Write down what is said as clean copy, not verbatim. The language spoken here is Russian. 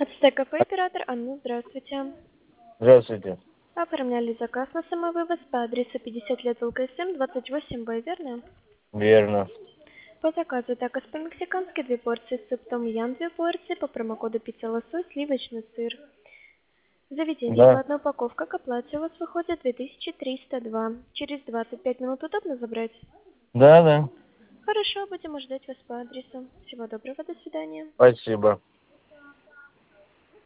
Ацтек кафе, оператор Анна, здравствуйте. Здравствуйте. Оформляли заказ на самовывоз по адресу 50 лет ЛКСМ, 28Б, верно? Верно. По заказу такос по-мексикански 2 порции, суп том ям 2 порции, по промокоду пицца лосось, сливочный сыр. Заведение Да. платная упаковка, к оплате у вас выходит 2302. Через 25 минут удобно забрать? Да. Хорошо, будем ждать вас по адресу. Всего доброго, до свидания. Спасибо.